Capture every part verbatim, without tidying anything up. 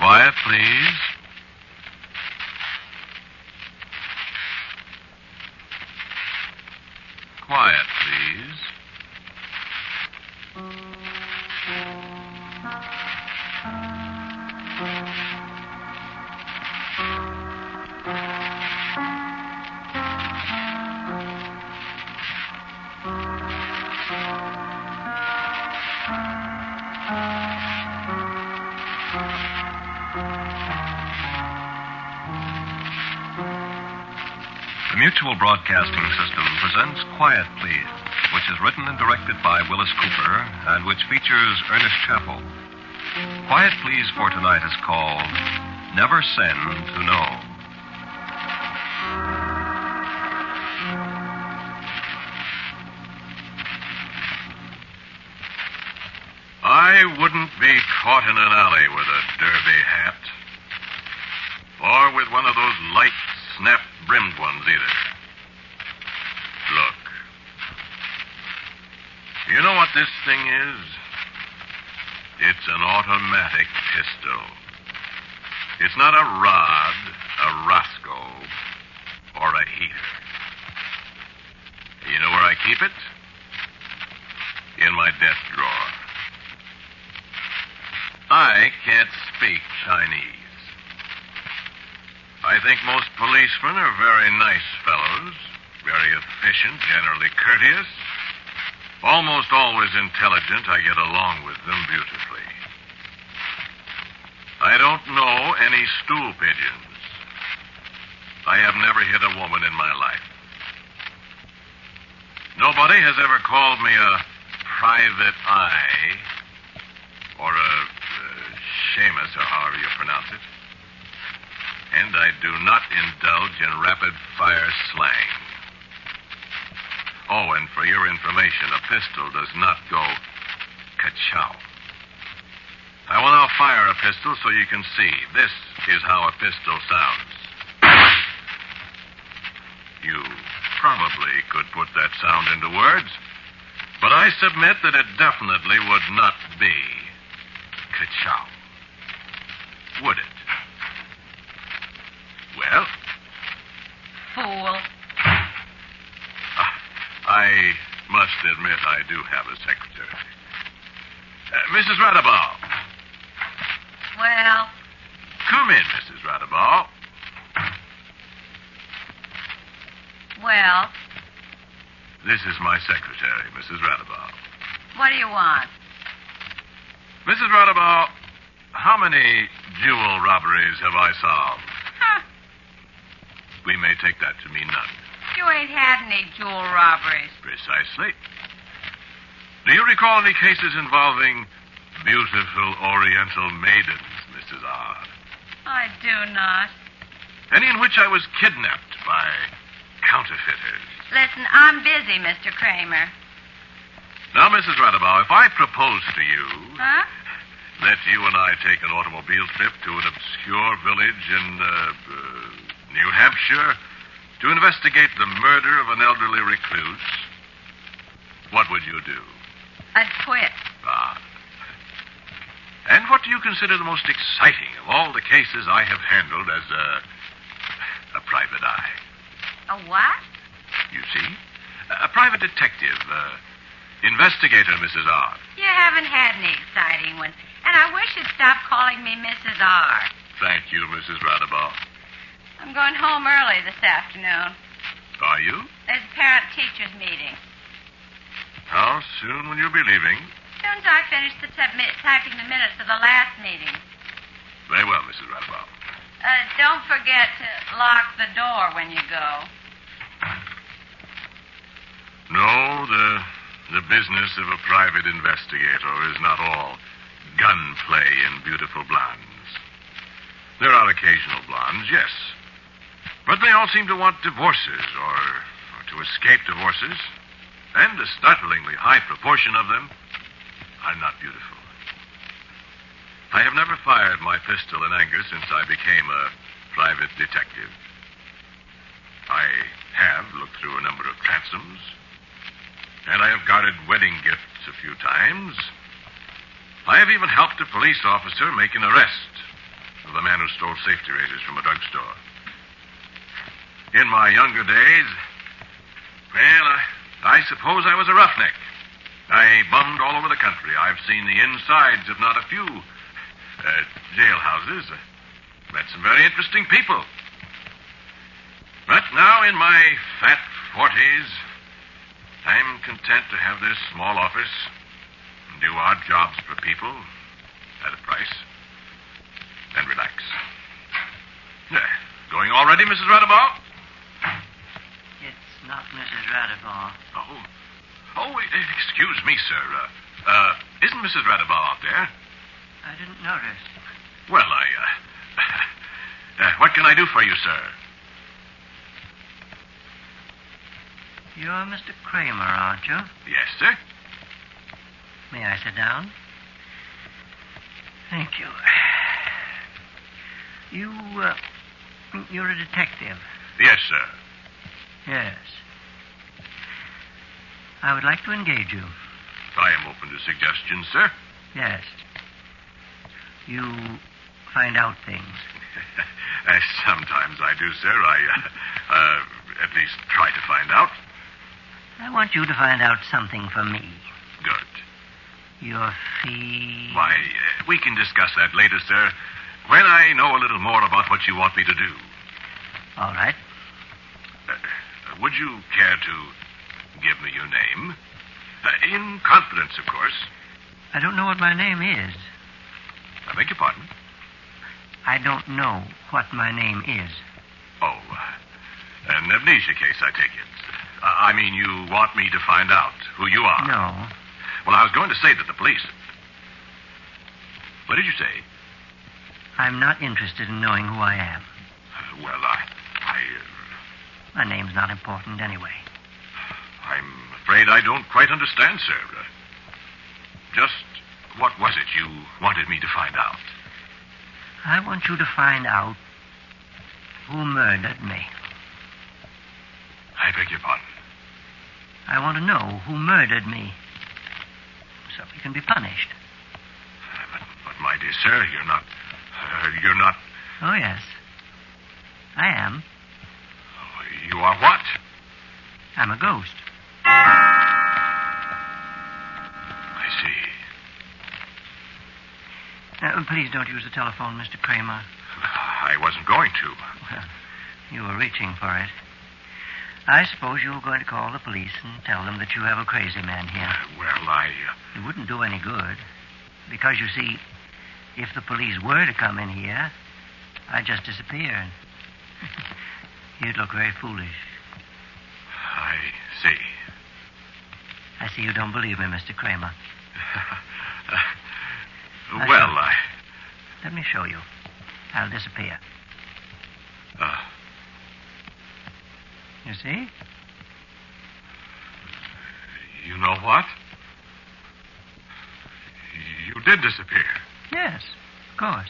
Quiet, please. Quiet, please. The Mutual Broadcasting System presents Quiet, Please, which is written and directed by Willis Cooper and which features Ernest Chappell. Quiet, Please for tonight is called Never Send to Know. I wouldn't be caught in an alley with a derby hat. Or with one of those light, snap-brimmed ones, either. Look. You know what this thing is? It's an automatic pistol. It's not a Rod, a Roscoe, or a heater. You know where I keep it? In my desk drawer. I can't speak Chinese. I think most policemen are very nice fellows, very efficient, generally courteous, almost always intelligent. I get along with them beautifully. I don't know any stool pigeons. I have never hit a woman in my life. Nobody has ever called me a private eye or a uh, Seamus, or however you pronounce it. And I do not indulge in rapid-fire slang. Oh, and for your information, a pistol does not go ka-chow. I will now fire a pistol so you can see. This is how a pistol sounds. You probably could put that sound into words, but I submit that it definitely would not be ka-chow. Would it? Well? Fool. Uh, I must admit I do have a secretary. Uh, Missus Radabaugh. Well? Come in, Missus Radabaugh. Well? This is my secretary, Missus Radabaugh. What do you want? Missus Radabaugh, how many jewel robberies have I solved? Huh. We may take that to mean none. You ain't had any jewel robberies. Precisely. Do you recall any cases involving beautiful Oriental maidens, Missus R? I do not. Any in which I was kidnapped by counterfeiters? Listen, I'm busy, Mister Kramer. Now, Missus Radabaugh, if I propose to you Huh? that you and I take an automobile trip to an obscure village in uh, uh, New Hampshire to investigate the murder of an elderly recluse, what would you do? I'd quit. Ah. And what do you consider the most exciting of all the cases I have handled as a, a private eye? A what? You see? A, a private detective, uh, investigator, Missus R. You haven't had any exciting ones. And I wish you'd stop calling me Missus R. Thank you, Missus Radabaugh. I'm going home early this afternoon. Are you? There's a parent-teachers meeting. How soon will you be leaving? As soon as I finish the submit, typing the minutes of the last meeting. Very well, Missus Radabaugh. Uh, don't forget to lock the door when you go. No, the the business of a private investigator is not all gunplay and beautiful blondes. There are occasional blondes, yes. But they all seem to want divorces or, or to escape divorces. And a startlingly high proportion of them are not beautiful. I have never fired my pistol in anger since I became a private detective. I have looked through a number of transoms, and I have guarded wedding gifts a few times. I have even helped a police officer make an arrest. of the man who stole safety razors from a drugstore. In my younger days, well, I, I suppose I was a roughneck. I bummed all over the country. I've seen the insides of not a few uh, jailhouses. Met some very interesting people. But now, in my fat forties, I'm content to have this small office and do odd jobs for people at a price and relax. Yeah. Going already, Missus Radabal? It's not Missus Radabal. Oh. Oh, excuse me, sir. Uh, uh, isn't Missus Radabal out there? I didn't notice. Well, I, uh, uh... What can I do for you, sir? You're Mister Kramer, aren't you? Yes, sir. May I sit down? Thank you. You, uh, you're a detective. Yes, sir. Yes. I would like to engage you. I am open to suggestions, sir. Yes. You find out things. uh, sometimes I do, sir. I, uh, uh, at least try to find out. I want you to find out something for me. Good. Your fee... Why, uh, we can discuss that later, sir, when I know a little more about what you want me to do. All right. Uh, would you care to give me your name? Uh, in confidence, of course. I don't know what my name is. I beg your pardon? I don't know what my name is. Oh, uh, an amnesia case, I take it. Uh, I mean, you want me to find out who you are? No. Well, I was going to say that the police... What did you say? I'm not interested in knowing who I am. Uh, well, I... I... Uh... My name's not important anyway. I'm afraid I don't quite understand, sir. Uh, just what was it you wanted me to find out? I want you to find out who murdered me. I beg your pardon? I want to know who murdered me, so he can be punished. Uh, but, but, my dear sir, you're not... Uh, you're not... Oh, yes. I am. Oh, you are what? I'm a ghost. I see. Uh, please don't use the telephone, Mister Kramer. I wasn't going to. Well, you were reaching for it. I suppose you were going to call the police and tell them that you have a crazy man here. Uh, well, I... Uh... It wouldn't do any good. Because, you see, if the police were to come in here, I'd just disappear. You'd look very foolish. I see. I see you don't believe me, Mister Kramer. uh, well, I... Let me show you. I'll disappear. Uh... You see? You know what? You did disappear. Yes, of course.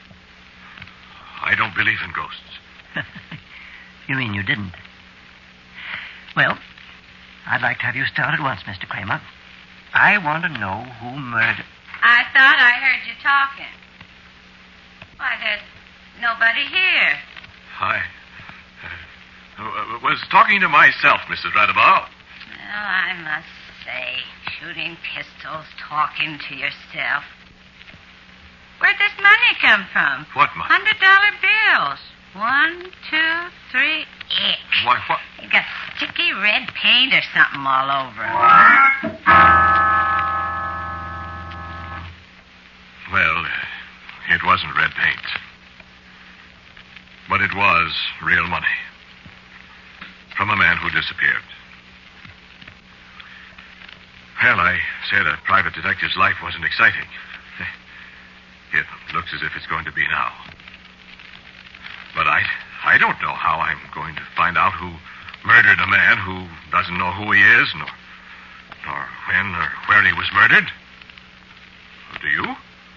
I don't believe in ghosts. You mean you didn't? Well, I'd like to have you start at once, Mister Kramer. I want to know who murdered... I thought I heard you talking. Why, there's nobody here. I... Uh, was talking to myself, Missus Radabal. Well, I must say, shooting pistols, talking to yourself. Where'd this money come from? What money? Hundred dollar bills. One, two, three, ick. Why, what? You got sticky red paint or something all over 'em. Well, it wasn't red paint. But it was real money. From a man who disappeared. Well, I said a private detective's life wasn't exciting. It looks as if it's going to be now. But I, I don't know how I'm going to find out who murdered a man who doesn't know who he is, nor, nor when or where he was murdered. Do you?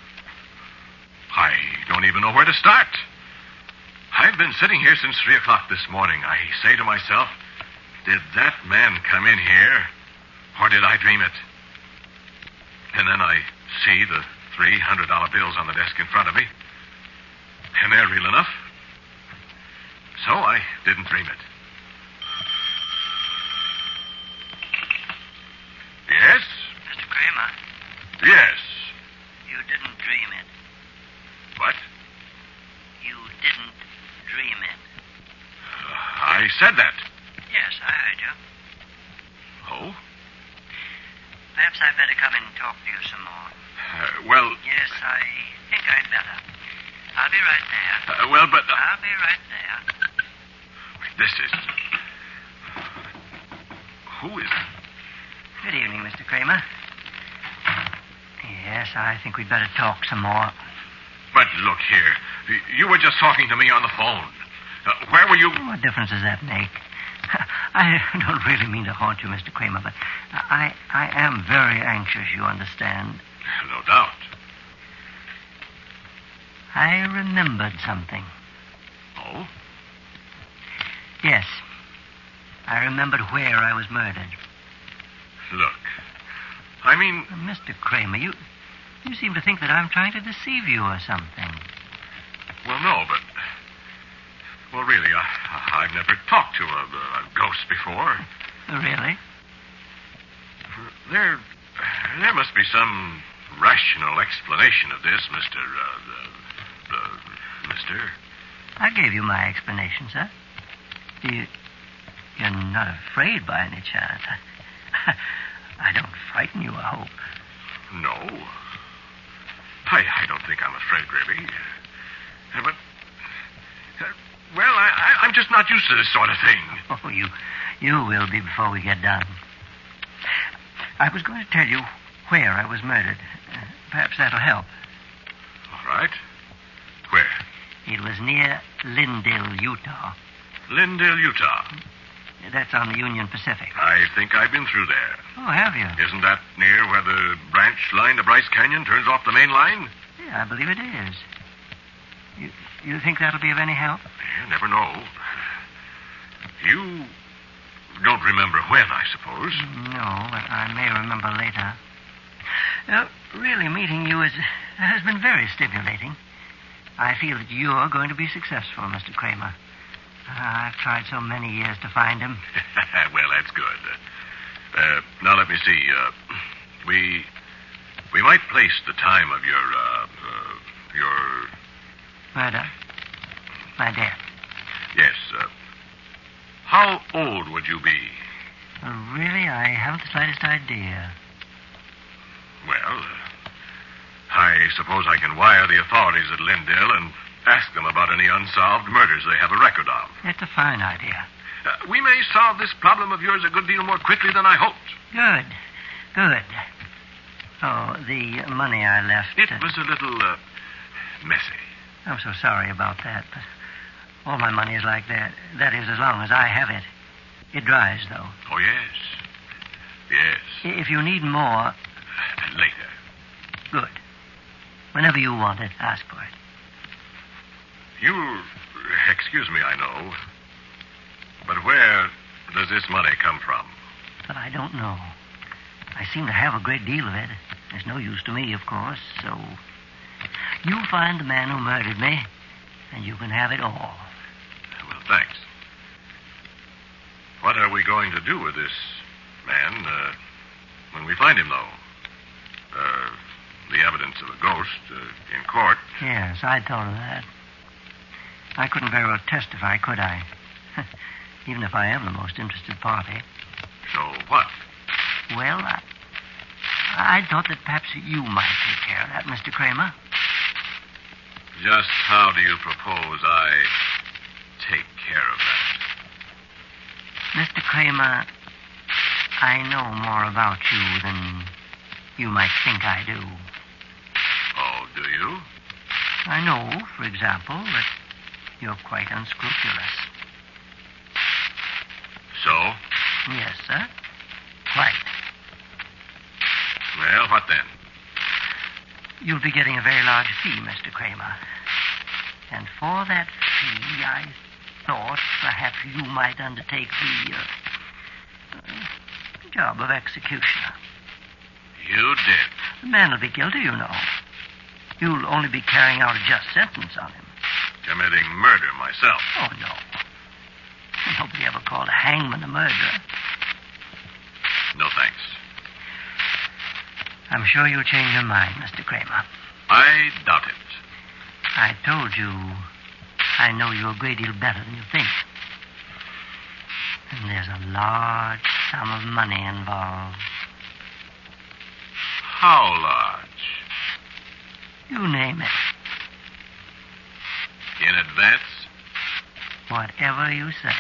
I don't even know where to start. I've been sitting here since three o'clock this morning. I say to myself, did that man come in here, or did I dream it? And then I see the three hundred dollar bills on the desk in front of me. canary real enough. So I didn't dream it. Yes? Mister Kramer, Yes. you didn't dream it. What? You didn't dream it. Uh, I said that. Yes, I heard you. Oh? Perhaps I'd better come and talk to you some more. Uh, well, Yes, I think I'd better. I'll be right there. uh, well, but uh, I'll be right there. this is... Who is... Good evening, Mister Kramer. Yes, I think we'd better talk some more. But look here. Y- You were just talking to me on the phone. Uh, where were you... What difference does that make? I don't really mean to haunt you, Mister Kramer, but I, I am very anxious, you understand. No doubt. I remembered something. Oh? Yes. I remembered where I was murdered. Look. I mean... Mister Kramer, you you seem to think that I'm trying to deceive you or something. Well, no, but... Well, really, I, I've never talked to a, a ghost before. Really? There... There must be some rational explanation of this, Mister... Uh, the, the, Mister... I gave you my explanation, sir. You, you're not afraid by any chance. I don't frighten you, I hope. No. I, I don't think I'm afraid, really. Uh, but... Uh, well, I, I, I'm just not used to this sort of thing. Oh, you, you will be before we get done. I was going to tell you where I was murdered. Uh, perhaps that'll help. All right. Where? It was near Lindale, Utah. Lindale, Utah. That's on the Union Pacific. I think I've been through there. Oh, have you? Isn't that near where the branch line to Bryce Canyon turns off the main line? Yeah, I believe it is. You, you think that'll be of any help? You never know. You don't remember when, I suppose. No, but I may remember later. Uh, really, meeting you is, has been very stimulating. I feel that you're going to be successful, Mister Kramer. Uh, I've tried so many years to find him. Well, that's good. Uh, now, let me see. Uh, we we might place the time of your uh, uh, your Murder? My death? yes. Uh, how old would you be? Uh, really, I haven't the slightest idea. Well, uh, I suppose I can wire the authorities at Lindale and ask them about any unsolved murders they have a record of. That's a fine idea. Uh, we may solve this problem of yours a good deal more quickly than I hoped. Good. Good. Oh, the money I left. It uh, was a little uh, messy. I'm so sorry about that, but all my money is like that. That is, as long as I have it. It dries, though. Oh, yes. Yes. If you need more, Later. good. Whenever you want it, ask for it. You'll excuse me, I know. But where does this money come from? But I don't know. I seem to have a great deal of it. It's no use to me, of course, so you find the man who murdered me, and you can have it all. Well, thanks. What are we going to do with this man uh, when we find him, though? Uh, the evidence of a ghost uh, in court. Yes, I'd thought of that. I couldn't very well testify, could I? Even if I am the most interested party. So what? Well, I, I thought that perhaps you might take care of that, Mister Kramer. Just how do you propose I take care of that? Mister Kramer, I know more about you than you might think I do. Oh, do you? I know, for example, that you're quite unscrupulous. So? Yes, sir. Quite. Well, what then? You'll be getting a very large fee, Mister Kramer. And for that fee, I thought perhaps you might undertake the uh, uh, job of executioner. You did. The man will be guilty, you know. You'll only be carrying out a just sentence on him. committing murder myself. Oh, no. Nobody ever called a hangman a murderer. No thanks. I'm sure you'll change your mind, Mister Kramer. I doubt it. I told you I know you a great deal better than you think. And there's a large sum of money involved. How large? You name it. In advance? Whatever you say.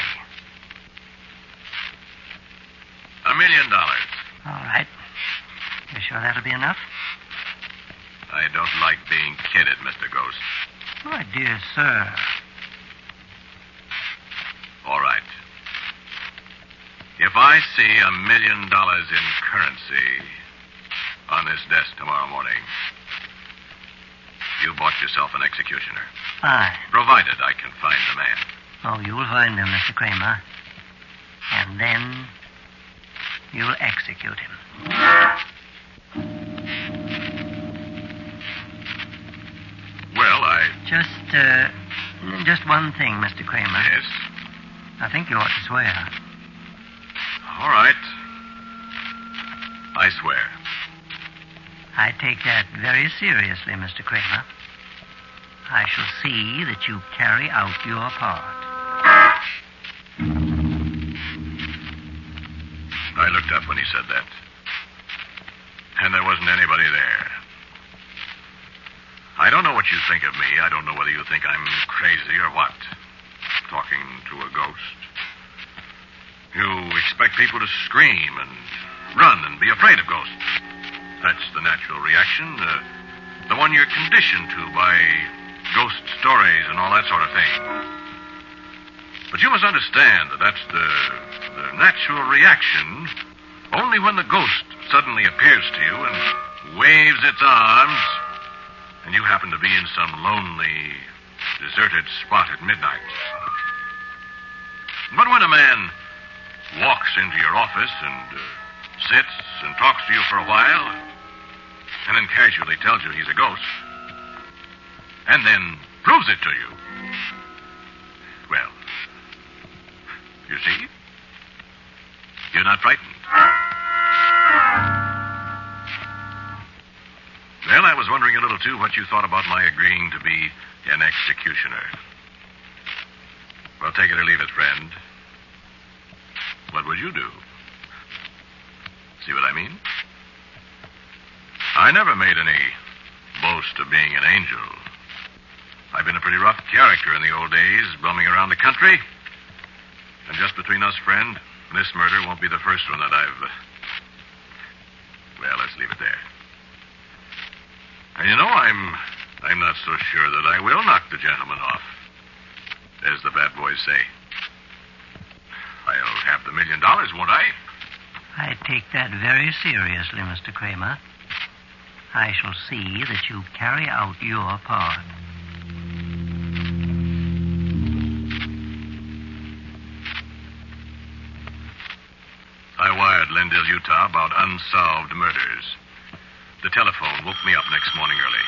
A million dollars. All right. You sure that'll be enough? I don't like being kidded, Mister Ghost. My dear sir. All right. If I see a million dollars in currency on this desk tomorrow morning, you bought yourself an executioner. Fine. Provided I can find the man. Oh, you'll find him, Mister Kramer. And then you'll execute him. Well, I... Just, uh, just one thing, Mister Kramer. Yes? I think you ought to swear. All right. I swear. I take that very seriously, Mister Kramer. I shall see that you carry out your part. I looked up when he said that. And there wasn't anybody there. I don't know what you think of me. I don't know whether you think I'm crazy or what. Talking to a ghost. You expect people to scream and run and be afraid of ghosts. That's the natural reaction. Uh, the one you're conditioned to by ghost stories and all that sort of thing. But you must understand that that's the, the natural reaction only when the ghost suddenly appears to you and waves its arms and you happen to be in some lonely, deserted spot at midnight. But when a man walks into your office and uh, sits and talks to you for a while and then casually tells you he's a ghost and then proves it to you, well, you see, you're not frightened. Well, I was wondering a little, too, what you thought about my agreeing to be an executioner. Well, take it or leave it, friend. What would you do? See what I mean? I never made any boast of being an angel. I've been a pretty rough character in the old days, bumming around the country. And just between us, friend, this murder won't be the first one that I've... Uh... Well, let's leave it there. And you know, I'm... I'm not so sure that I will knock the gentleman off. As the bad boys say. I'll have the million dollars, won't I? I take that very seriously, Mister Kramer. I shall see that you carry out your part. I wired Lendale, Utah about unsolved murders. The telephone woke me up next morning early.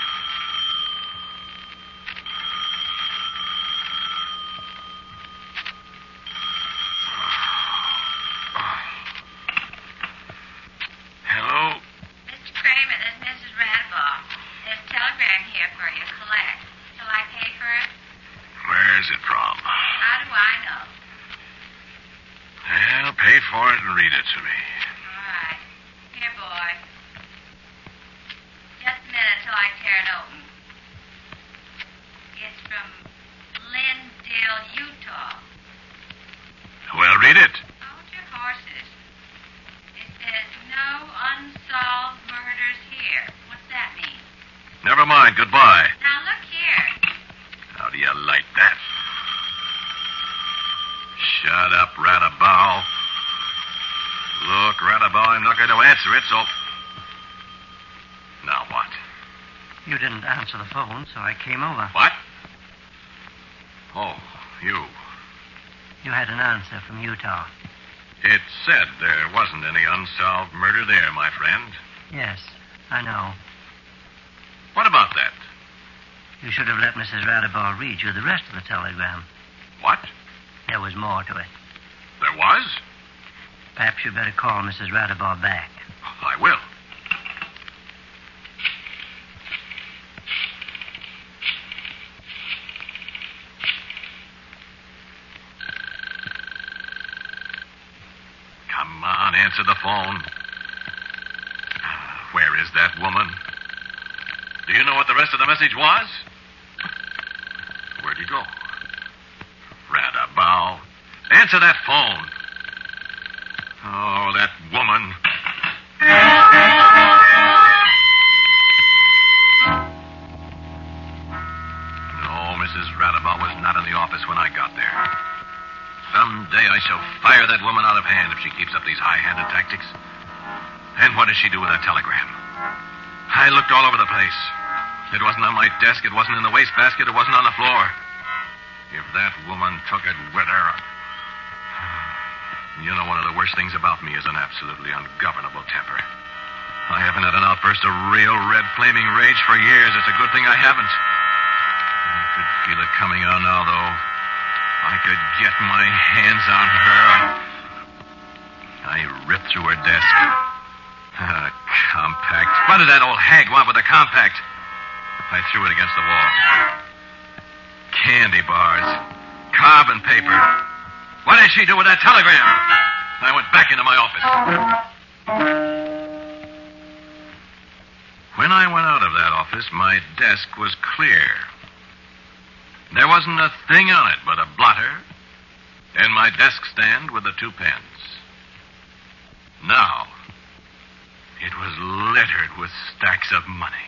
Hello? Mister Kramer, this is Missus Randall. There's a telegram here for you to collect. Shall I pay for it? Where's it from? How do I know? Well, pay for it and read it to me. All right. Here, boy. Just a minute till I tear it open. It's from Lindale, Utah. Well, read it. Hold your horses. It says no unsolved murders here. What's that mean? Never mind. Goodbye. Now, look here. How do you like that? Shut up, Radabow. Look, Radabow, I'm not going to answer it, so... Now what? You didn't answer the phone, so I came over. What? Oh, you. You had an answer from Utah. It said there wasn't any unsolved murder there, my friend. Yes, I know. What about that? You should have let Missus Radiball read you the rest of the telegram. What? There was more to it. There was? Perhaps you'd better call Missus Radiball back. I will. Come on, answer the phone. Where is that woman? Do you know what the rest of the message was? Where'd he go? Radabow. Answer that phone. Oh, that woman. No, Missus Radabow was not in the office when I got there. Someday I shall fire that woman out of hand if she keeps up these high-handed tactics. And what does she do with that telegram? I looked all over the place. It wasn't on my desk. It wasn't in the wastebasket. It wasn't on the floor. If that woman took it with her... You know, one of the worst things about me is an absolutely ungovernable temper. I haven't had an outburst of real red flaming rage for years. It's a good thing I haven't. I could feel it coming on now, though. I could get my hands on her. I ripped through her desk. Ah, compact. What did that old hag want with a compact? I threw it against the wall. Candy bars. Carbon paper. What did she do with that telegram? I went back into my office. When I went out of that office, my desk was clear. There wasn't a thing on it but a blotter and my desk stand with the two pens. Now, it was littered with stacks of money.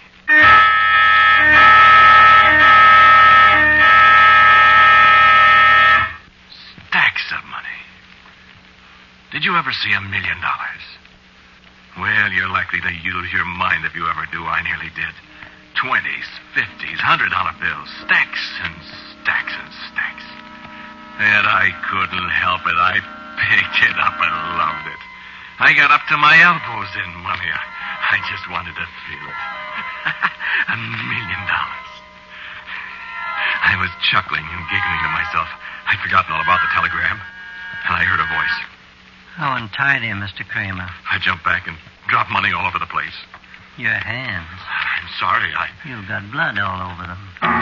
Stacks of money. Did you ever see a million dollars? Well, you're likely to use your mind if you ever do. I nearly did. Twenties, fifties, hundred-dollar bills. Stacks and stacks and stacks. And I couldn't help it. I picked it up and loved it. I got up to my elbows in money. I, I just wanted to feel it. A million dollars. I was chuckling and giggling to myself. I'd forgotten all about the telegram. And I heard a voice. How untidy, Mister Kramer. I jumped back and dropped money all over the place. Your hands. I'm sorry. I... You've got blood all over them.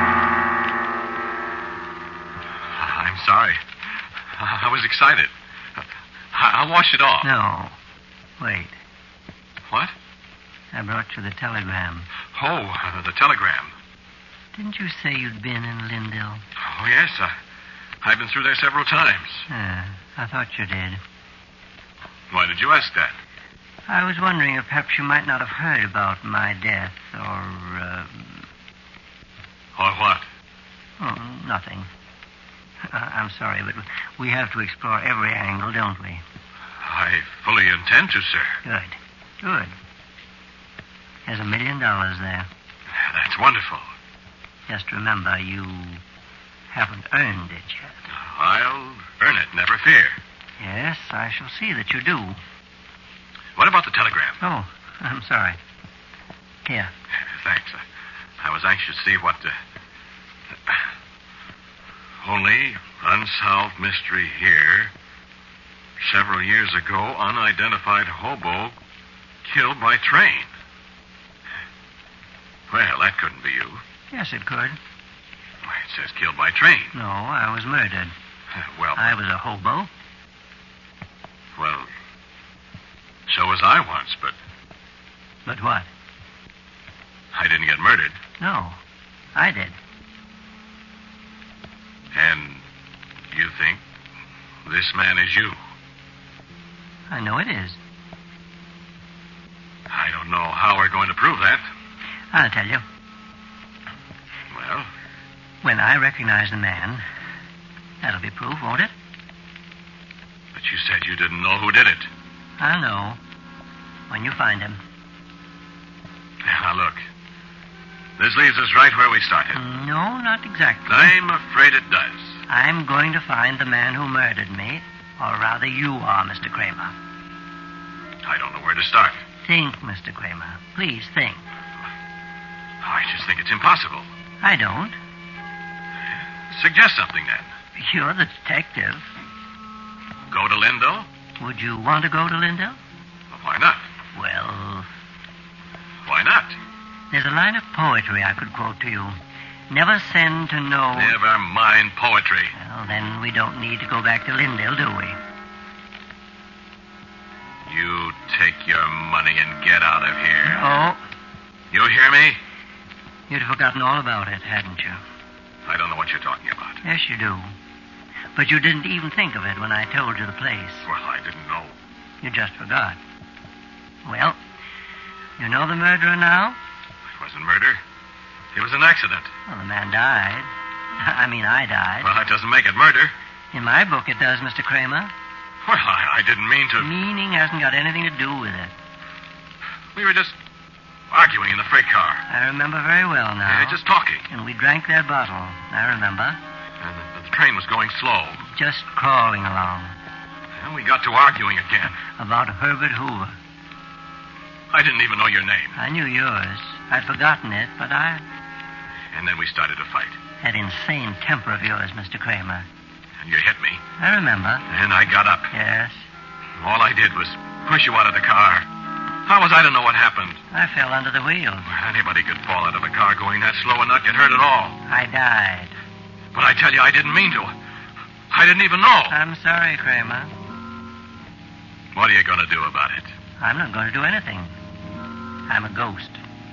I'm sorry. I was excited. I'll wash it off. No. Wait. What? I brought you the telegram. Oh, uh, the telegram. Didn't you say you'd been in Lindell? Oh, yes. Uh, I've been through there several times. Yeah, I thought you did. Why did you ask that? I was wondering if perhaps you might not have heard about my death or, uh... Or what? Oh, nothing. Uh, I'm sorry, but we have to explore every angle, don't we? I fully intend to, sir. Good. Good. There's a million dollars there. That's wonderful. Just remember, you haven't earned it yet. I'll earn it, never fear. Yes, I shall see that you do. What about the telegram? Oh, I'm sorry. Here. Thanks. I, I was anxious to see what... Uh, only unsolved mystery here. Several years ago, unidentified hobo killed by train. Well, that couldn't be you. Yes, it could. Why, it says killed by train. No, I was murdered. Uh, well... I was a hobo. Well, so was I once, but... But what? I didn't get murdered. No, I did. And you think this man is you? I know it is. I don't know how we're going to prove that. I'll tell you. Well? When I recognize the man, that'll be proof, won't it? But you said you didn't know who did it. I'll know when you find him. Now, look. This leaves us right where we started. No, not exactly. I'm afraid it does. I'm going to find the man who murdered me, or rather you are, Mister Kramer. I don't know where to start. Think, Mister Kramer. Please think. I just think it's impossible. I don't. Suggest something, then. You're the detective. Go to Lindell? Would you want to go to Lindell? Well, why not? Well, Why not? there's a line of poetry I could quote to you. Never send to know... Never mind poetry. Well, then we don't need to go back to Lindell, do we? You take your money and get out of here. Oh, You hear me? you'd forgotten all about it, hadn't you? I don't know what you're talking about. Yes, you do. But you didn't even think of it when I told you the place. Well, I didn't know. You just forgot. Well, you know the murderer now? It wasn't murder. It was an accident. Well, the man died. I mean, I died. Well, that doesn't make it murder. In my book, it does, Mister Kramer. Well, I, I didn't mean to. Meaning hasn't got anything to do with it. We were just arguing in the freight car. I remember very well now. Yeah, just talking. And we drank that bottle. I remember. And the, the train was going slow. Just crawling along. And we got to arguing again. About Herbert Hoover. I didn't even know your name. I knew yours. I'd forgotten it, but I... And then we started to fight. That insane temper of yours, Mister Kramer. And you hit me. I remember. And I got up. Yes. All I did was push you out of the car. How was I to know what happened? I fell under the wheel. Anybody could fall out of a car going that slow and not get hurt at all. I died. But I tell you, I didn't mean to. I didn't even know. I'm sorry, Kramer. What are you going to do about it? I'm not going to do anything. I'm a ghost.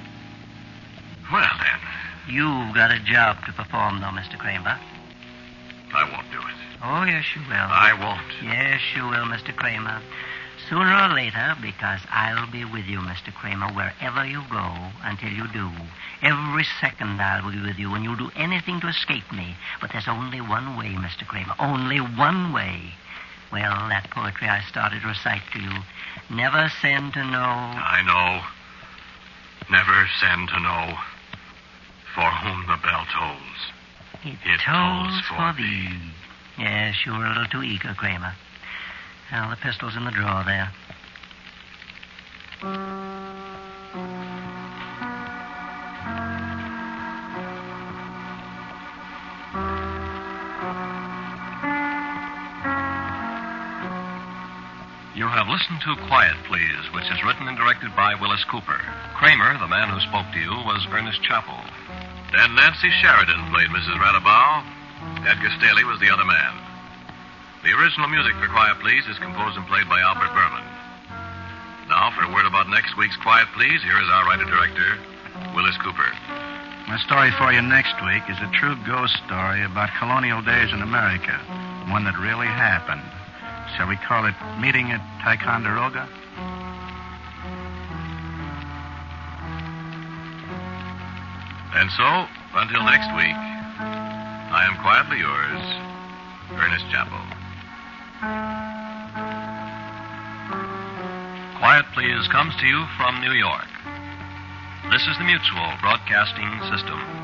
Well, then, You've got a job to perform, though, Mister Kramer. I won't do it. Oh, yes, you will. I won't. Yes, you will, Mister Kramer. Sooner or later, because I'll be with you, Mister Kramer, wherever you go until you do. Every second I'll be with you, and you'll do anything to escape me. But there's only one way, Mister Kramer. Only one way. Well, that poetry I started to recite to you. Never send to know... I know. Never send to know for whom the bell tolls. It, It tolls tolls for for thee. Yes, you were a little too eager, Kramer. Well, the pistol's in the drawer there. You have listened to Quiet Please, which is written and directed by Willis Cooper. Kramer, the man who spoke to you, was Ernest Chappell. Then Nancy Sheridan played Missus Radabaugh. Edgar Staley was the other man. The original music for Quiet Please is composed and played by Albert Berman. Now, for a word about next week's Quiet Please, here is our writer-director, Willis Cooper. My story for you next week is a true ghost story about colonial days in America, one that really happened. Shall we call it Meeting at Ticonderoga? And so, until next week, I am quietly yours, Ernest Chappell. Quiet Please comes to you from New York. This is the Mutual Broadcasting System.